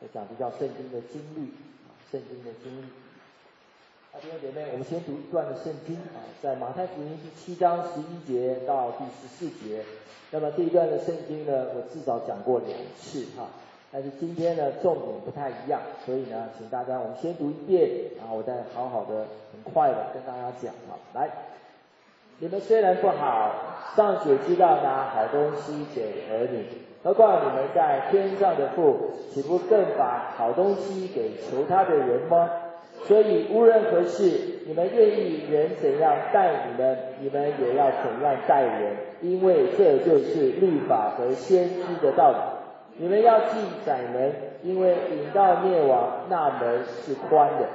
我讲的叫圣经的经律，圣经的经律。弟兄姐妹，我们先读一段的圣经在马太福音第7章11节到第14节。那么这一段的圣经呢，我至少讲过2次但是今天呢，重点不太一样，所以呢，请大家我们先读一遍，然后我再好好的、很快的跟大家讲来，你们虽然不好，尚且知道拿好东西给儿女，何况你们在天上的父，岂不更把好东西给求他的人吗？所以无论何事，你们愿意人怎样待你们，你们也要怎样待人，因为这就是律法和先知的道理。你们要进窄门，因为引到灭亡那门是宽的，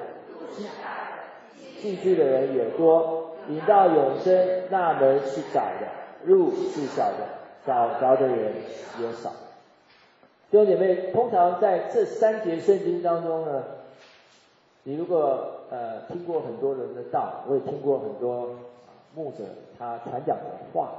进去的人也多；引到永生那门是窄的，路是小的，找着的人也少。弟兄姐妹，通常在这3节圣经当中呢，你如果听过很多人的道，我也听过很多牧者他传讲的话，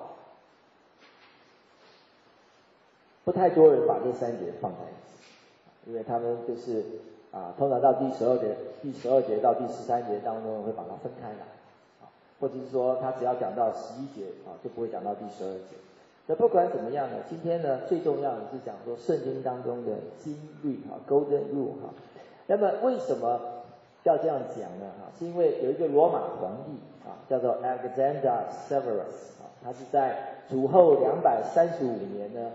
不太多人把这3节放在一起，因为他们就是通常到第12节到第13节当中会把它分开来，或者是说他只要讲到11节就不会讲到第12节。那不管怎么样呢，今天呢最重要的是讲说圣经当中的经律Golden Rule 那么为什么要这样讲呢？是因为有一个罗马皇帝叫做 Alexander Severus 他是在主后235年呢，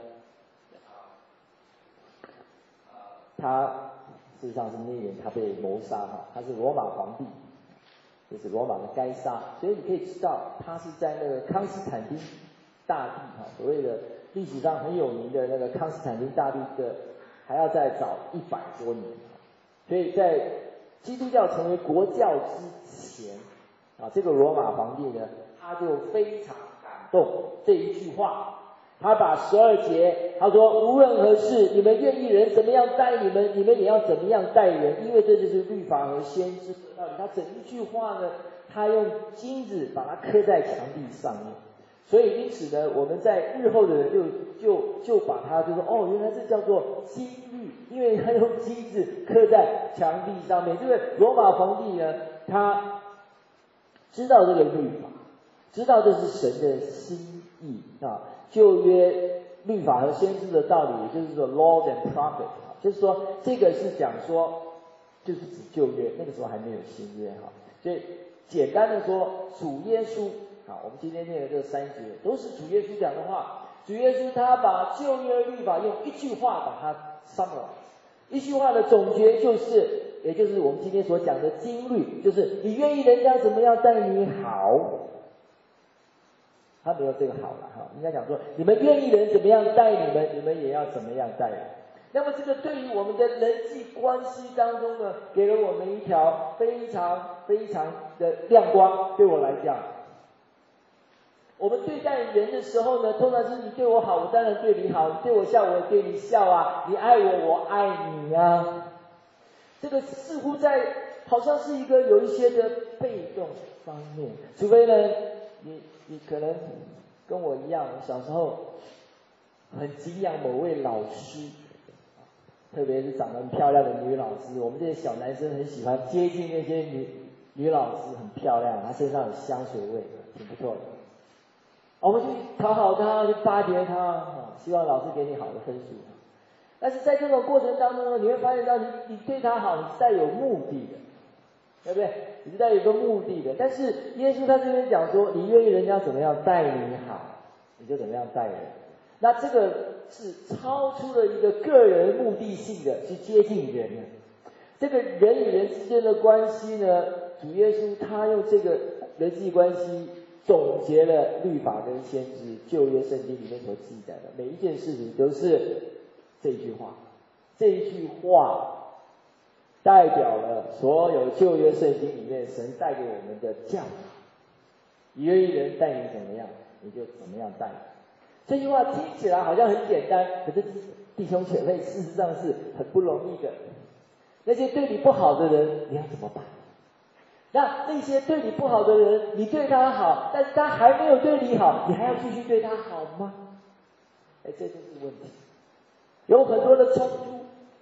他事实上是那一年他被谋杀他是罗马皇帝，就是罗马的该杀，所以你可以知道他是在那个康斯坦丁大帝所谓的历史上很有名的那个康斯坦丁大帝的还要再早100多年，所以在基督教成为国教之前这个罗马皇帝呢，他就非常感动这一句话，他把12节他说无论何事，你们愿意人怎么样待你们，你们也要怎么样待人，因为这就是律法和先知的道理。他整一句话呢，他用金子把它刻在墙壁上面，所以因此呢，我们在日后的人就把它就说原来这叫做经律，因为他用金子刻在墙壁上面。这个罗马皇帝呢，他知道这个律法，知道这是神的心意旧约律法和先知的道理，也就是说 laws and prophets 就是说这个是讲说就是指旧约，那个时候还没有新约所以简单的说，主耶稣我们今天念的这3节都是主耶稣讲的话。主耶稣他把旧约律法用一句话把它 summarize， 一句话的总结也就是我们今天所讲的经律，就是你愿意人家怎么样待你好，他没有这个好了应该讲说你们愿意人怎么样待你们，你们也要怎么样待人。那么这个对于我们的人际关系当中呢，给了我们一条非常非常的亮光。对我来讲，我们对待人的时候呢，通常是你对我好，我当然对你好；你对我笑，我也对你笑你爱我，我爱你这个似乎好像是一个有一些的被动方面，除非呢，你可能跟我一样，小时候很敬仰某位老师，特别是长得很漂亮的女老师，我们这些小男生很喜欢接近那些女老师，很漂亮，她身上有香水味，挺不错的。我们去讨好她，去巴结她希望老师给你好的分数。但是在这种过程当中呢，你会发现到你对她好，你是带有目的的，对不对？你是带有一个目的的。但是耶稣他这边讲说，你愿意人家怎么样待你好，你就怎么样待人。那这个是超出了一个个人目的性的去接近人的。这个人与人之间的关系呢，主耶稣他用这个人际关系总结了律法跟先知旧约圣经里面所记载的每一件事情，都是这一句话。这一句话代表了所有旧约圣经里面神带给我们的教导。你愿意人待你怎么样，你就怎么样待你。这句话听起来好像很简单，可是弟兄姐妹，事实上是很不容易的。那些对你不好的人，你要怎么办？那些对你不好的人，你对他好，但是他还没有对你好，你还要继续对他好吗？这就是问题。有很多的冲突，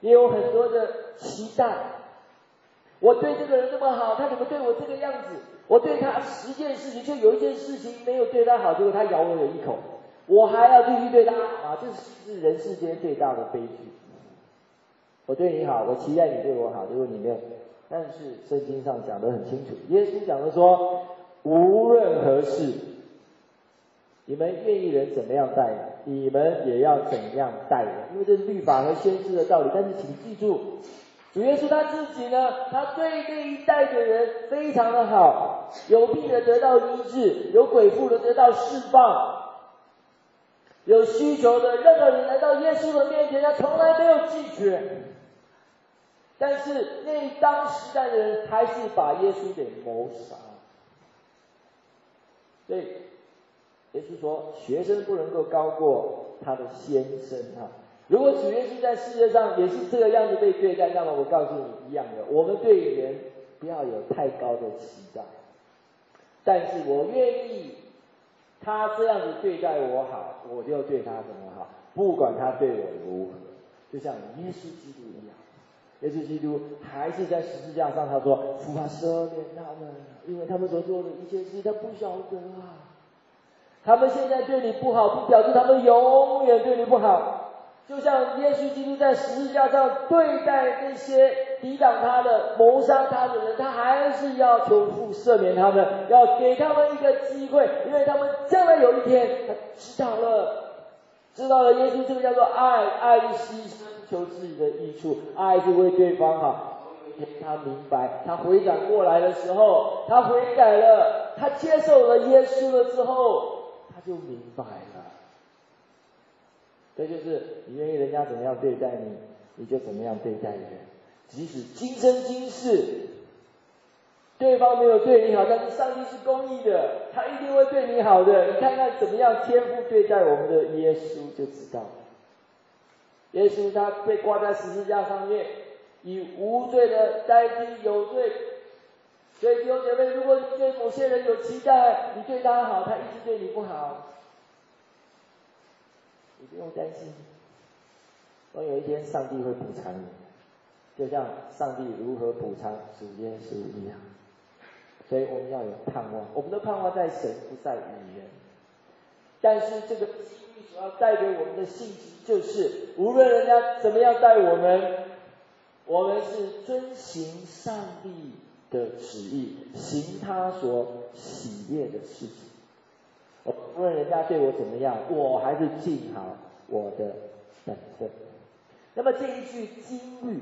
也有很多的期待。我对这个人这么好，他怎么对我这个样子？我对他10件事情，就有一件事情没有对他好，结果他咬我有一口，我还要继续对他好啊！这是人世间最大的悲剧。我对你好，我期待你对我好，结果你没有。但是圣经上讲得很清楚，耶稣讲的说，无论何事，你们愿意人怎么样待你们也要怎样待人，因为这是律法和先知的道理。但是请记住，主耶稣他自己呢，他对这一代的人非常的好，有病的得到医治，有鬼附的得到释放，有需求的任何人来到耶稣的面前，他从来没有拒绝。但是那当时代的人还是把耶稣给谋杀。所以耶稣说，学生不能够高过他的先生啊。如果主耶稣在世界上也是这个样子被对待，那么我告诉你一样的，我们对人不要有太高的期待。但是我愿意他这样子对待我好，我就对他怎么好，不管他对我如何。就像耶稣基督一样，耶稣基督还是在十字架上，他说父啊，赦免他们，因为他们所做的一切事他不晓得啊。他们现在对你不好，不表示他们永远对你不好。就像耶稣基督在十字架上对待那些抵挡他的、谋杀他的人，他还是要求父赦免他们，要给他们一个机会，因为他们将来有一天他知道了耶稣这个叫做爱，爱是牺牲求自己的益处，爱是为对方好。有一天他明白，他回转过来的时候，他悔改了，他接受了耶稣了之后，他就明白了。这就是你愿意人家怎么样对待你，你就怎么样对待人。即使今生今世对方没有对你好，但是上帝是公义的，他一定会对你好的。你看看怎么样天父对待我们的耶稣就知道了。耶稣他被挂在十字架上面，以无罪的代替有罪。所以弟兄姐妹，如果你对某些人有期待，你对他好，他一直对你不好，你不用担心，总有一天上帝会补偿你，就像上帝如何补偿主耶稣一样。所以我们要有盼望，我们的盼望在神，不在于人。但是这个机遇所要带给我们的信息，就是无论人家怎么样待我们，我们是遵行上帝的旨意，行他所喜悦的事情。无论人家对我怎么样，我还是尽好我的本分。那么这一句金律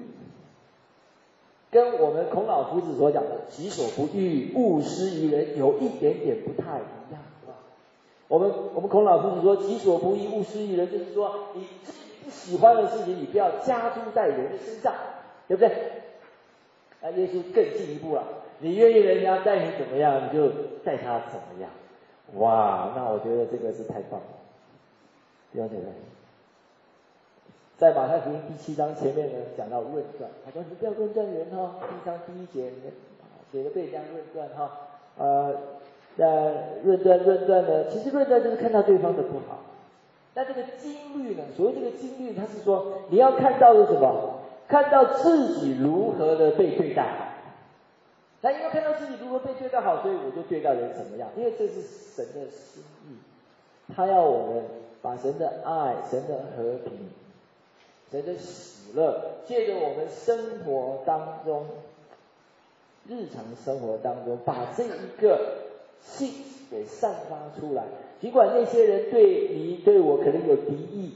跟我们孔老夫子所讲的己所不欲，勿施于人有一点点不太一样。我们孔老夫子说，己所不欲，勿施于人，就是说你自己不喜欢的事情，你不要加诸在人的身上，对不对？那耶稣更进一步了，你愿意人家待你怎么样，你就待他怎么样。哇，那我觉得这个是太棒了，了解吗？在马太福音第7章前面呢，讲到论断，他说你不要论断人哈。第1章第1节写的被人家论断哈，论断呢，其实论断就是看到对方的不好。那这个经律呢，所谓这个经律，它是说你要看到的什么？看到自己如何的被对待好。那因为看到自己如何被对待好，所以我就对待人怎么样？因为这是神的心意，他要我们把神的爱、神的和平、神的喜乐，借着我们生活当中、日常生活当中，把这一个信给散发出来。尽管那些人对你、对我可能有敌意，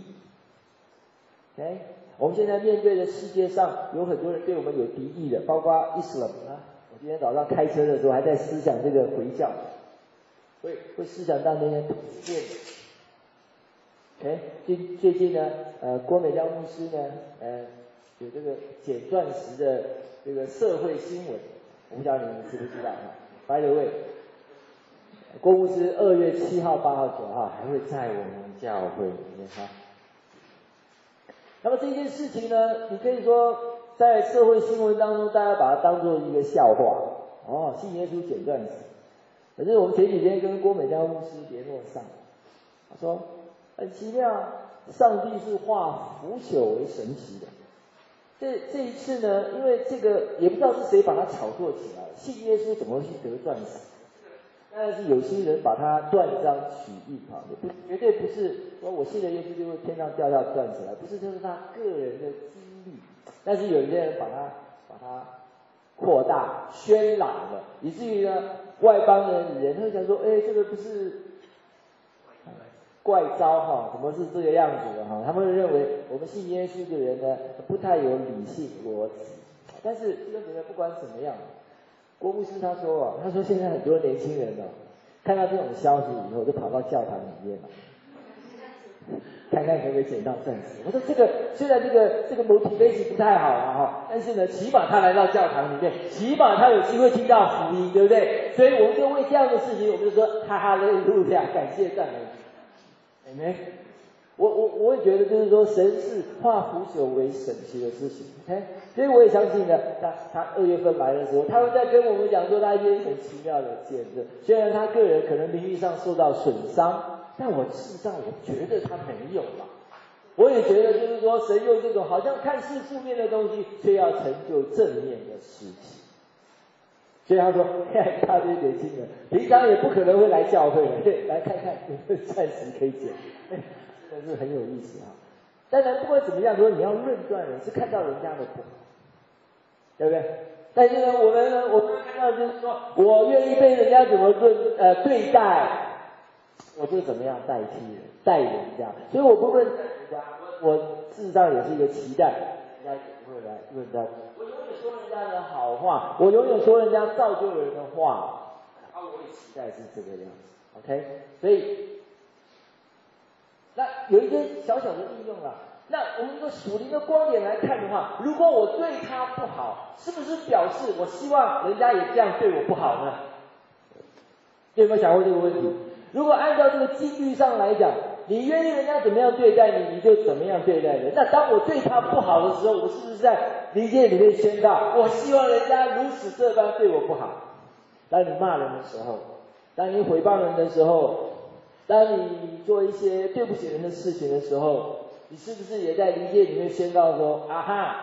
我们现在面对的世界上有很多人对我们有敌意的，包括Islam啊。我今天早上开车的时候还在思想这个回教，会思想到那些同性恋。最近呢，郭美亮牧师呢，有这个捡钻石的这个社会新闻，我不知道你们知不知道啊 ？By the way， 郭牧师2月7号、8号、9号还会在我们教会里面哈。那么这件事情呢，你可以说在社会新闻当中，大家把它当作一个笑话信耶稣捡钻石。可是我们前几天跟郭美亮牧师联络上，他说很奇妙，上帝是化腐朽为神奇的。 这一次呢，因为这个也不知道是谁把它炒作起来，信耶稣怎么会去得钻石？当然是有些人把它断章取义哈，也不绝对不是说我信了耶稣就会天上掉下钻石来，不是，就是他个人的经历。但是有一些人把它扩大渲染了，以至于呢外邦人他会想说，这个不是怪招哈，怎么是这个样子的哈？他们认为我们信耶稣的人呢不太有理性逻辑。但是弟兄姊妹，不管怎么样，郭牧师他说现在很多年轻人看到这种消息以后，就跑到教堂里面看看可不可以捡到钻石。我说这个虽然这个 motivation 不太好哈，但是呢，起码他来到教堂里面，起码他有机会听到福音，对不对？所以我们就为这样的事情，我们就说哈利路亚，感谢赞美。Amen。我也觉得就是说，神是化腐朽为神奇的事情 ，OK， 所以我也相信呢，他2月份来的时候，他会在跟我们讲说他一些很奇妙的见证。虽然他个人可能名誉上受到损伤，但事实上我觉得他没有嘛。我也觉得就是说，神用这种好像看似负面的东西，却要成就正面的事情。所以他说，他这些年轻人平常也不可能会来教会的，来看看有没有钻石可以捡。真是很有意思哈。当然不管怎么样，说你要论断人，是看到人家的不好，对不对？但是呢，我们看到就是说，我愿意被人家怎么对待，我就怎么样代替人，待人家。所以我不论人家，我事实上也是一个期待，人家也不会来论断。我永远说人家的好话，我永远说人家造就人的话，我也期待是这个样子 ，OK？ 所以。那有一些小小的应用啊，那我们用属灵的光点来看的话，如果我对他不好，是不是表示我希望人家也这样对我不好呢？有没有想过这个问题？如果按照这个纪律上来讲，你愿意人家怎么样对待你，你就怎么样对待人。那当我对他不好的时候，我是不是在灵界里面宣告，我希望人家如此这般对我不好？当你骂人的时候，当你诽谤人的时候，当你做一些对不起人的事情的时候，你是不是也在灵界里面宣告说，啊哈，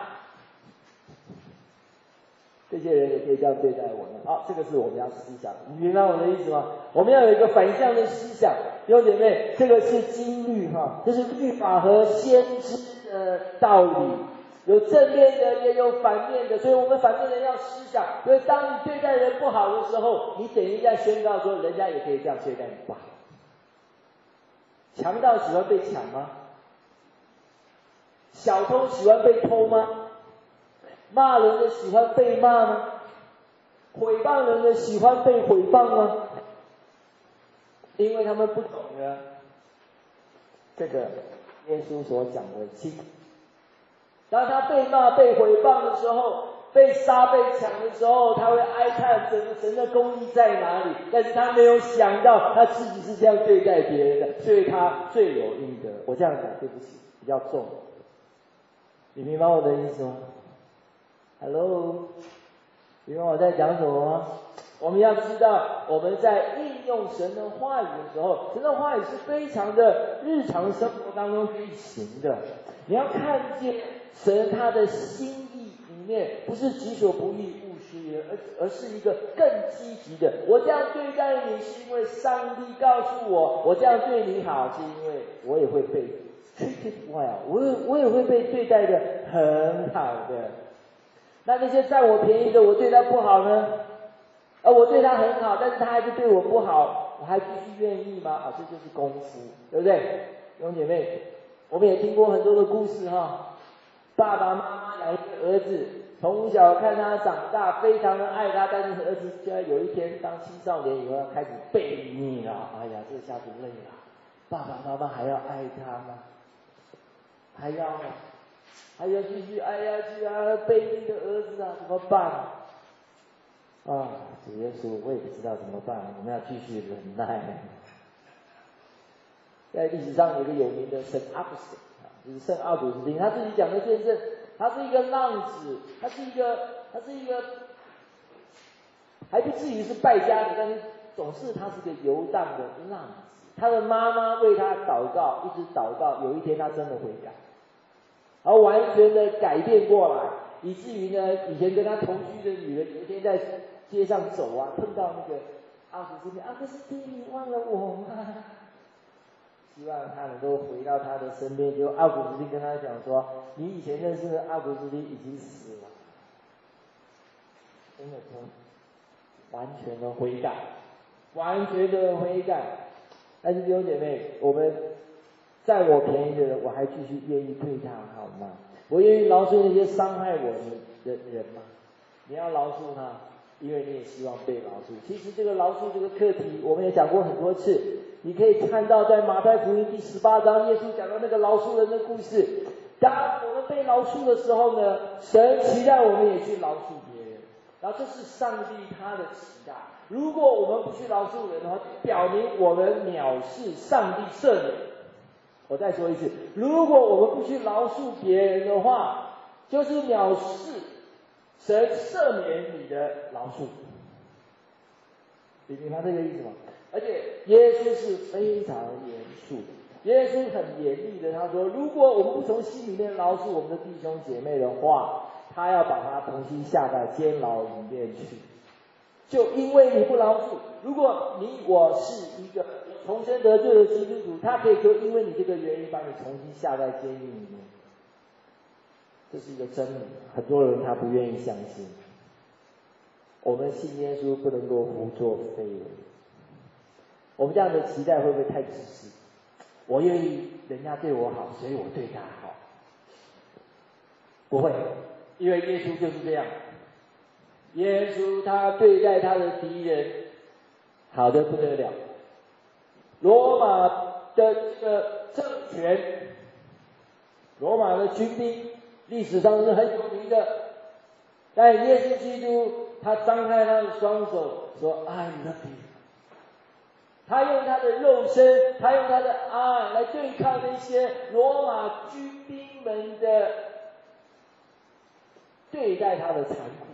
这些人也可以这样对待我呢？好，这个是我们要思想，你明白我的意思吗？我们要有一个反向的思想，弟兄姐妹，这个是经律哈，这是律法和先知的道理，有正面的也有反面的，所以我们反面的要思想，因为当你对待人不好的时候，你等于在宣告说，人家也可以这样对待你不好。强盗喜欢被抢吗？小偷喜欢被偷吗？骂人的喜欢被骂吗？毁谤人的喜欢被毁谤吗？因为他们不懂得这个耶稣所讲的经。当他被骂、被毁谤的时候，被杀、被抢的时候，他会哀叹神的公义在哪里？但是他没有想到他自己是这样对待别人的，所以他罪有应得。我这样讲对不起，比较重，你明白我的意思吗 ？Hello， 明白我在讲什么吗？我们要知道，我们在应用神的话语的时候，神的话语是非常的日常生活当中可以行的。你要看见神他的心意里面，不是己所不欲，勿施于人，而是一个更积极的。我这样对待你，是因为上帝告诉我，我这样对你好，是因为我也会被 treated well， 我也会被对待的很好的。那些占我便宜的，我对他不好呢？我对他很好，但是他还是对我不好，我还继续愿意吗？这就是功夫，对不对？弟兄姐妹，我们也听过很多的故事哈。爸爸妈妈养一个儿子，从小看他长大，非常的爱他，但是儿子就在有一天当青少年以后，要开始悖逆了。哎呀，这下子累了，爸爸妈妈还要爱他吗？还要继续爱下去啊？悖逆的儿子啊，怎么办？主耶稣，我也不知道怎么办，我们要继续忍耐。在历史上有一个有名的圣阿古斯，就是圣奥古斯丁，他自己讲的见证，他是一个浪子，他是一个还不至于是败家子，但是总是他是个游荡的浪子。他的妈妈为他祷告，一直祷告，有一天他真的悔改。 而完全的改变过来，以至于呢，以前跟他同居的女人，有一天在街上走啊，碰到那个奥古斯丁，奥古斯丁，你忘了我吗？希望他能够回到他的身边。就奥古斯丁跟他讲说，你以前认识的奥古斯丁已经死了，真的完全的悔改，完全的悔改。但是弟兄姐妹，我们占我便宜的人，我还继续愿意对他好吗？我愿意饶恕那些伤害我的人吗？你要饶恕他，因为你也希望被饶恕。其实这个饶恕这个课题，我们也讲过很多次。你可以看到在马太福音第18章，耶稣讲到那个饶恕人的故事。当我们被饶恕的时候呢，神期待我们也去饶恕别人，然后这是上帝他的期待。如果我们不去饶恕人的话，表明我们藐视上帝赦免。我再说一次，如果我们不去饶恕别人的话，就是藐视神赦免你的饶恕。你明白这个意思吗？而且耶稣是非常严肃的，耶稣很严厉的，他说，如果我们不从心里面饶恕我们的弟兄姐妹的话，他要把他重新下到监牢里面去。就因为你不饶恕，如果我是一个重生得救的基督徒，他可以就因为你这个原因把你重新下在监狱里面。这是一个真理，很多人他不愿意相信。我们信耶稣不能够胡作非为。我们这样的期待会不会太自私？我愿意人家对我好，所以我对他好。不会，因为耶稣就是这样。耶稣他对待他的敌人好得不得了。罗马的这个政权，罗马的军兵，历史上是很有名的。但耶稣基督他张开他的双手说 I love you。他用他的肉身，他用他的爱来对抗那些罗马军兵们的对待他的残酷。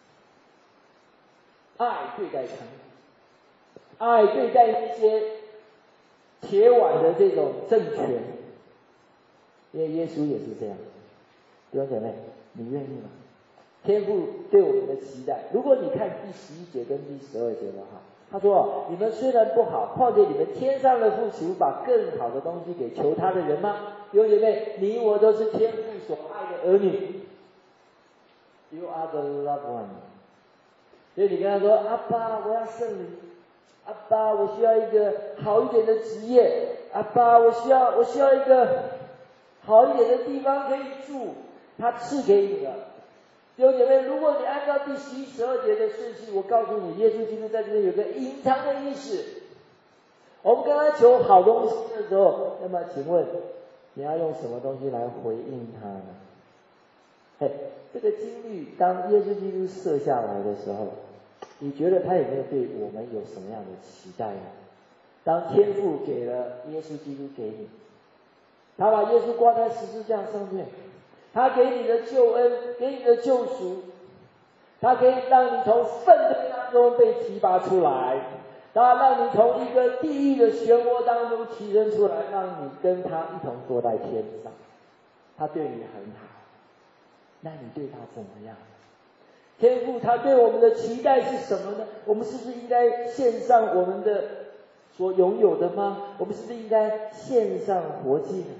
爱对待残酷，爱对待那些铁腕的这种政权。因为耶稣也是这样。弟兄姐妹，你愿意吗？天父对我们的期待，如果你看第11节跟第12节的话，他说，你们虽然不好，况且你们天上的父岂不把更好的东西给求他的人吗？弟兄姐妹，你我都是天父所爱的儿女。 You are the loved one。 所以你跟他说，阿爸我要圣灵，阿爸我需要一个好一点的职业，阿爸我需要一个好一点的地方可以住，他赐给你了。弟兄姐妹，如果你按照第11、12节的顺序，我告诉你，耶稣基督在这里有个隐藏的意思。我们跟他求好东西的时候，那么请问你要用什么东西来回应他呢？这个经历当耶稣基督设下来的时候，你觉得他有没有对我们有什么样的期待呢？当天父给了耶稣基督给你，他把耶稣挂在十字架上面，他给你的救恩，给你的救赎，他可以让你从粪堆当中被提拔出来，他让你从一个地狱的漩涡当中提升出来，让你跟他一同坐在天上。他对你很好，那你对他怎么样？天父他对我们的期待是什么呢？我们是不是应该献上我们的所拥有的吗？我们是不是应该献上活祭呢？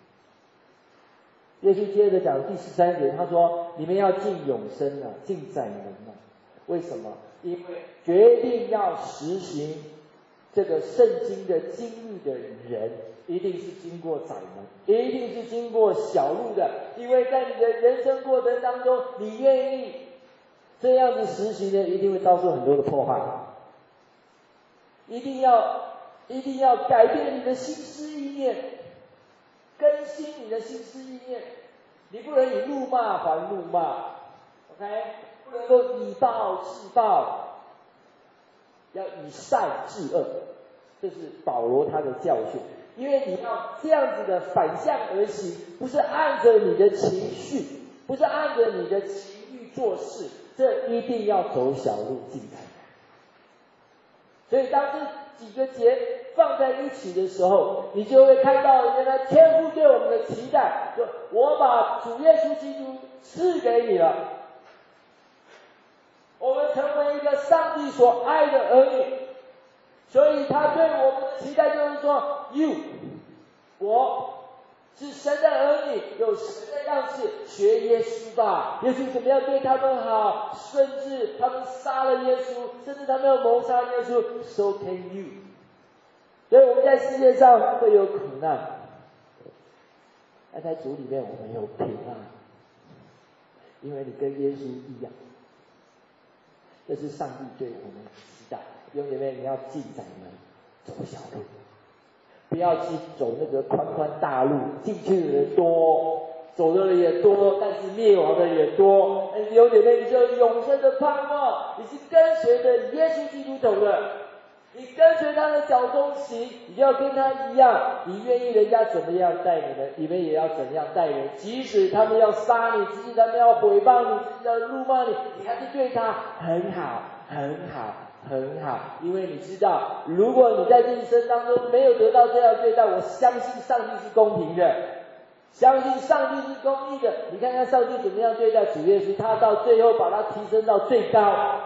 耶稣接着讲第13节，他说，你们要进永生啊，进窄门啊。为什么？因为决定要实行这个圣经的经律的人，一定是经过窄门，一定是经过小路的。因为在你的人生过程当中，你愿意这样子实行的，一定会遭受很多的破坏。一定要改变你的心思意念，更新你的心思意念。你不能以怒骂还怒骂 ，OK， 不能够以暴制暴，要以善制恶。这是保罗他的教训。因为你要这样子的反向而行，不是按着你的情绪，不是按着你的情欲做事，这一定要走小路进窄门。所以当几个节放在一起的时候，你就会看到原来天父对我们的期待，说我把主耶稣基督赐给你了，我们成为一个上帝所爱的儿女，所以他对我们的期待就是说 ，you， 我是神的儿女，有神的样式，学耶稣吧。耶稣怎么样对他们好，甚至他们杀了耶稣，甚至他们要谋杀耶稣 ，so can you。所以我们在世界上会有苦难，但在主里面我们有平安，因为你跟耶稣一样。这是上帝对我们的期待。弟兄姐妹，你要进窄门，走小路，不要去走那个宽宽大路，进去的人多，走的人也多，但是灭亡的也多。弟兄姐妹，你就有永生的盼望，你是跟随着耶稣基督走的，你跟随他的脚中行，你就要跟他一样。你愿意人家怎么样待你们，你们也要怎样待人。即使他们要杀你，即使他们要毁谤你，即使要辱骂你，你还是对他很好，很好，很好。因为你知道，如果你在这一生当中没有得到这样对待，我相信上帝是公平的，相信上帝是公义的。你看看上帝怎么样对待主耶稣，他到最后把他提升到最高。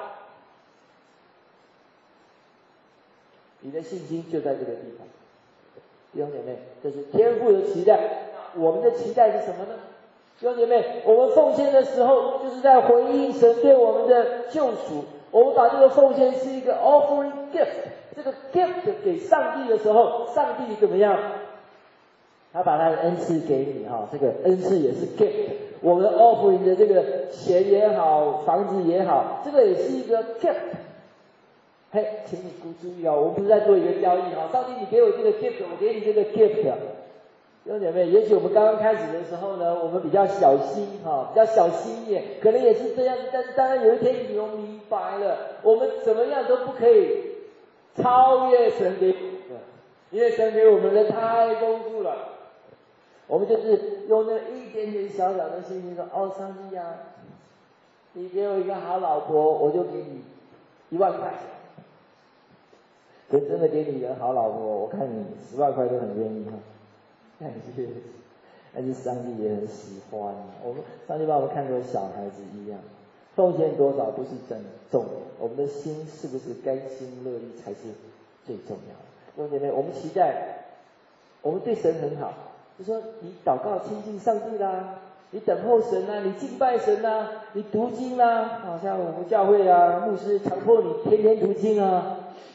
你的信心就在这个地方。弟兄姐妹，这是天父的期待。我们的期待是什么呢？弟兄姐妹，我们奉献的时候就是在回应神对我们的救赎。我们把这个奉献是一个 offering gift， 这个 gift 给上帝的时候，上帝怎么样？他把他的恩赐给你哈，这个恩赐也是 gift。我们 offering 的这个钱也好，房子也好，这个也是一个 gift。嘿，请你注意哦，我们不是在做一个交易哈。上帝，你给我这个 gift， 我给你这个 gift。弟兄姐妹，也许我们刚刚开始的时候呢，我们比较小心哈，比较小心一点，可能也是这样。但是当然有一天你就明白了，我们怎么样都不可以超越神给我们的，因为神给我们的太丰富了。我们就是用那一点点小小的信心说：哦，上帝啊，你给我一个好老婆，我就给你1万块钱。神真的给你一个好老婆，我看你10万块都很愿意哈。但是上帝也很喜欢我们，上帝把我们看作小孩子一样，奉献多少不是真重要，我们的心是不是甘心乐意才是最重要的。弟兄姐妹，我们期待，我们对神很好，就说你祷告亲近上帝啦，你等候神啊，你敬拜神啊，你读经啦，好像我们教会啊，牧师强迫你天天读经啊，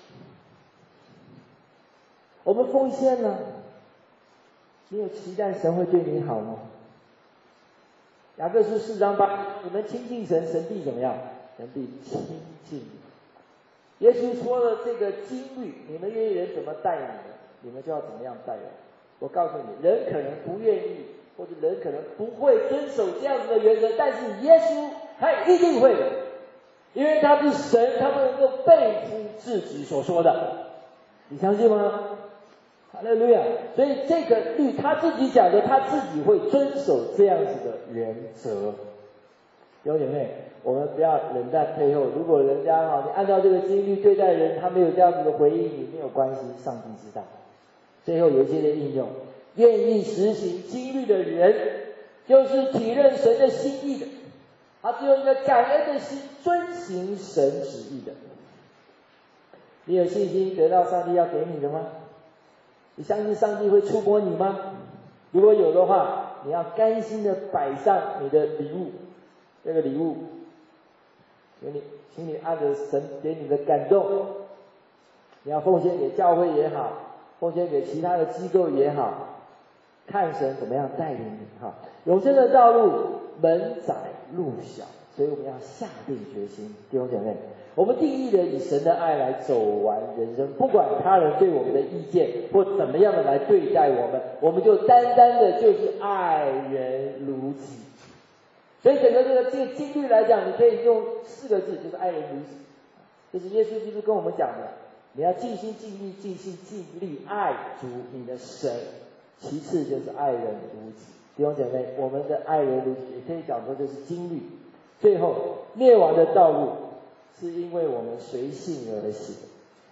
我们奉献了。你有期待神会对你好吗？雅各书4章8，你们亲近神，神必怎么样？神必亲近你。耶稣说了这个经律，你们愿意人怎么待你们，你们就要怎么样待人。我告诉你，人可能不愿意，或者人可能不会遵守这样子的原则，但是耶稣他一定会的，因为他是神，他不能够背负自己所说的，你相信吗？哈利路亚！所以这个律他自己讲的，他自己会遵守这样子的原则。弟兄姐妹，我们不要冷在背后。如果人家你按照这个经律对待人，他没有这样子的回应，你没有关系，上帝知道。最后有一些的应用，愿意实行经律的人，就是体认神的心意的，他只有一个感恩的心，遵行神旨意的。你有信心得到上帝要给你的吗？你相信上帝会触摸你吗？如果有的话，你要甘心的摆上你的礼物，这个礼物，请你按着神给你的感动，你要奉献给教会也好，奉献给其他的机构也好，看神怎么样带领你哈。永生的道路门窄路小，所以我们要下定决心，弟兄姐妹。我们定义的以神的爱来走完人生，不管他人对我们的意见或怎么样的来对待我们，我们就单单的就是爱人如己。所以整个这个经律来讲，你可以用4个字，就是爱人如己。这是耶稣基督跟我们讲的，你要尽心尽力尽心尽力爱主你的神，其次就是爱人如己。弟兄姐妹，我们的爱人如己也可以讲说就是经律。最后灭亡的道路是因为我们随性而行，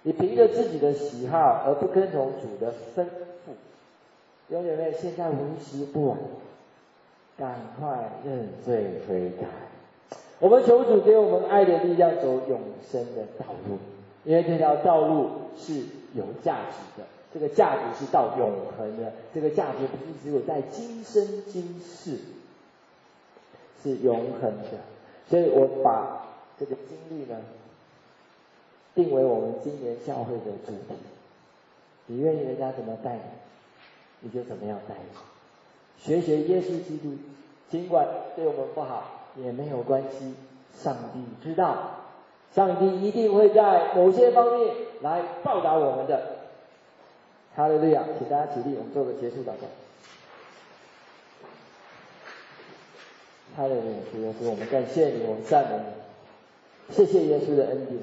你凭着自己的喜好而不跟从主的吩咐，弟兄姐妹，现在为时不晚，赶快认罪悔改。我们求主给我们爱的力量，走永生的道路，因为这条道路是有价值的，这个价值是到永恒的，这个价值不是只有在今生今世，是永恒的。所以我把这个经历呢，定为我们今年教会的主题。你愿意人家怎么待你，你就怎么样待你。学耶稣基督，尽管对我们不好也没有关系，上帝知道，上帝一定会在某些方面来报答我们的。哈利路亚！请大家起立，我们做个结束祷告。哈利路亚！主耶稣，我们感谢你，我们赞美你，谢谢耶稣的恩典。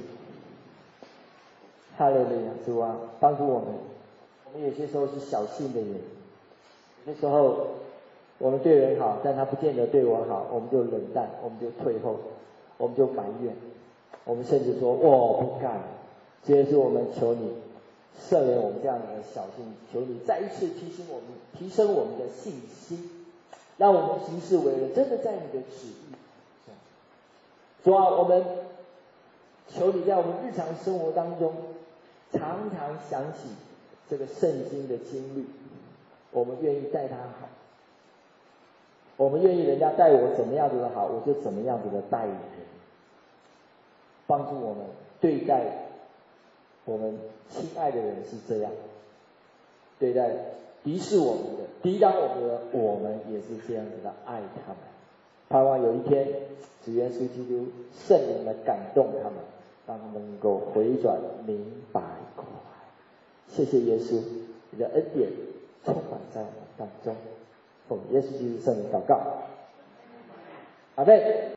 哈利路亚！主啊，帮助我们。我们有些时候是小心的人，有些时候我们对人好，但他不见得对我好，我们就冷淡，我们就退后，我们就埋怨，我们甚至说我不干。主耶稣，我们求你赦免我们这样的小心，求你再一次提醒我们，提升我们的信心，让我们行事为人真的在你的旨意。主啊，我们求你在我们日常生活当中常常想起这个圣经的经历，我们愿意待他好，我们愿意人家待我怎么样子的好，我就怎么样子的待人，帮助我们对待我们亲爱的人是这样，对待敌视我们的、抵挡我们的，我们也是这样子的爱他们。盼望有一天，主耶稣基督圣灵来感动他们，让他们能够回转明白过来。谢谢耶稣，你的恩典充满在我们当中。奉耶稣基督圣名祷告，阿们。